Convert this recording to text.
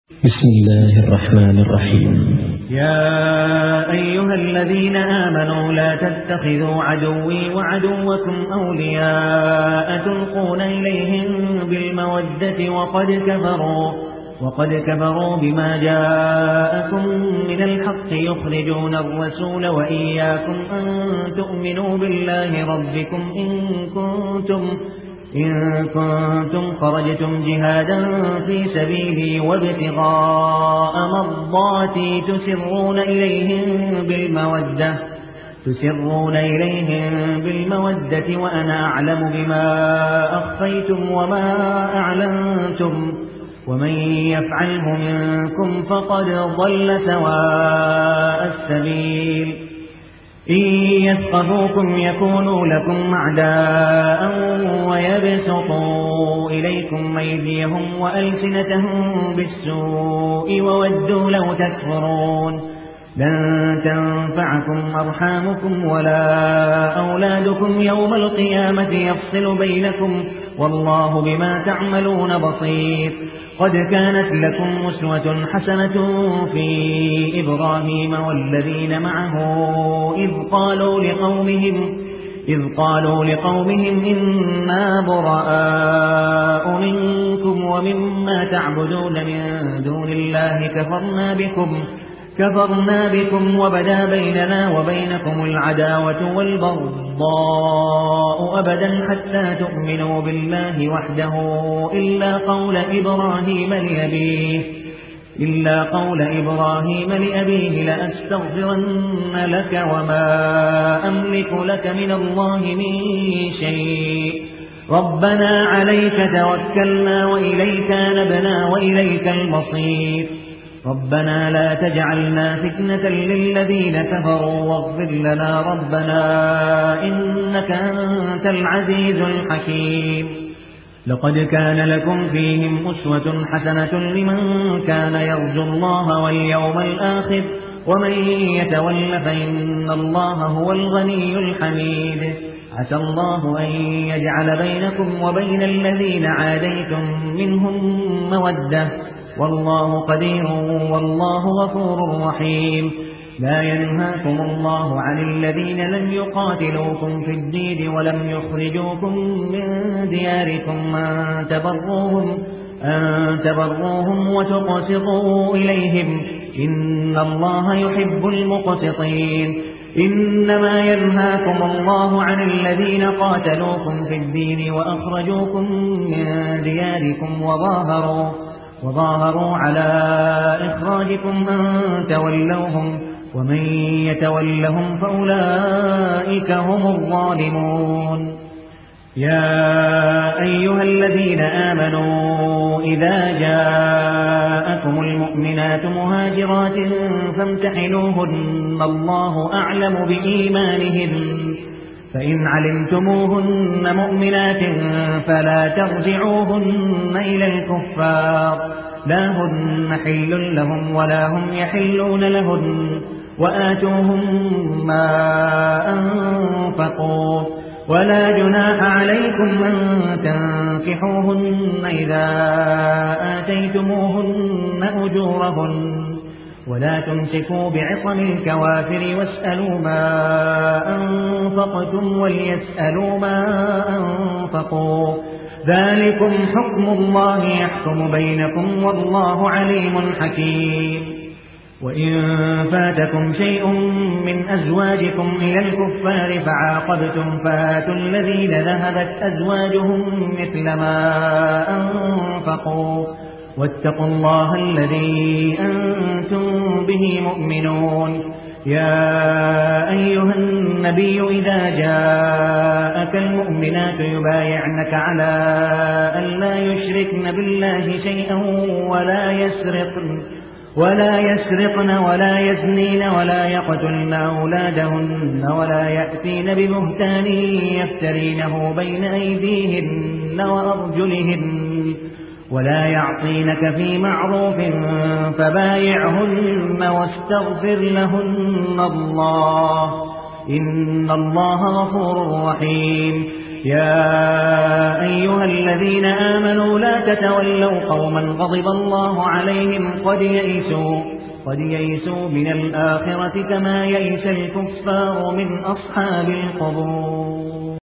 بسم الله الرحمن الرحيم. يا أيها الذين آمنوا لا تتخذوا عدوي وعدوكم أولياء تلقون إليهم بالمودة وقد كفروا بما جاءكم من الحق يخرجون الرسول وإياكم أن تؤمنوا بالله ربكم إن كنتم خرجتم جهادا في سبيلي وابتغاء مرضاتي تسرون إليهم بالمودة وأنا أعلم بما أخفيتم وما أعلنتم ومن يفعله منكم فقد ضل سواء السبيل إن يثقفوكم يكونوا لكم أعداء ويبسطوا إليكم أيديهم وألسنتهم بالسوء وودوا لو تكفرون لن تنفعكم أرحامكم ولا أولادكم يوم القيامة يفصل بينكم والله بما تعملون بصير. قد كانت لكم أسوة حسنة في إبراهيم والذين معه إذ قالوا لقومهم إنا براء منكم ومما تعبدون من دون الله كفرنا بكم وبدا بيننا وبينكم العداوة والبغضاء أبدا حتى تؤمنوا بالله وحده إلا قول إبراهيم لأبيه لأستغفرن لك وما أملك لك من الله من شيء ربنا عليك توكلنا وإليك نبنا وإليك المصير ربنا لا تجعلنا فتنة للذين كفروا واغفر لنا ربنا إنك أنت العزيز الحكيم. لقد كان لكم فيهم أسوة حسنة لمن كان يرجو الله واليوم الآخر ومن يتول فإن الله هو الغني الحميد. عسى الله أن يجعل بينكم وبين الذين عاديتم منهم مودة والله قدير والله غفور رحيم. لا ينهاكم الله عن الذين لم يقاتلوكم في الدين ولم يخرجوكم من دياركم أن تبروهم وتقسطوا إليهم إن الله يحب المقسطين. إنما ينهاكم الله عن الذين قاتلوكم في الدين وأخرجوكم من دياركم وظاهروا على إخراجكم أن تولوهم ومن يتولهم فأولئك هم الظالمون. يا أيها الذين آمنوا إذا جاءكم المؤمنات مهاجرات فامتحنوهن الله أعلم بإيمانهن فإن علمتموهن مؤمنات فلا ترجعوهن إلى الكفار لا هن حل لهم ولا هم يحلون لهن وآتوهم ما أنفقوا ولا جناح عليكم أن تنكحوهن إذا آتيتموهن أجورهن ولا تمسكوا بعصم الكوافر واسألوا ما أنفقتم وليسألوا ما أنفقوا ذلكم حكم الله يحكم بينكم والله عليم حكيم. وإن فاتكم شيء من أزواجكم إلى الكفار فعاقبتم فآتوا الذين ذهبت أزواجهم مثل ما أنفقوا واتقوا الله الذي أنتم به مؤمنون. يا أيها النبي إذا جاءك المؤمنات يبايعنك على أن لا يشركن بالله شيئا ولا يسرقن ولا يزنين ولا يقتلن أولادهن ولا يأتين ببهتان يفترينه بين أيديهن وأرجلهن ولا يعطينك في معروف فبايعهن واستغفر لهن الله إن الله غفور رحيم. يا أيها الذين آمنوا لا تتولوا قوما غضب الله عليهم قد يئسوا من الآخرة كما يئس الكفار من أصحاب القبور.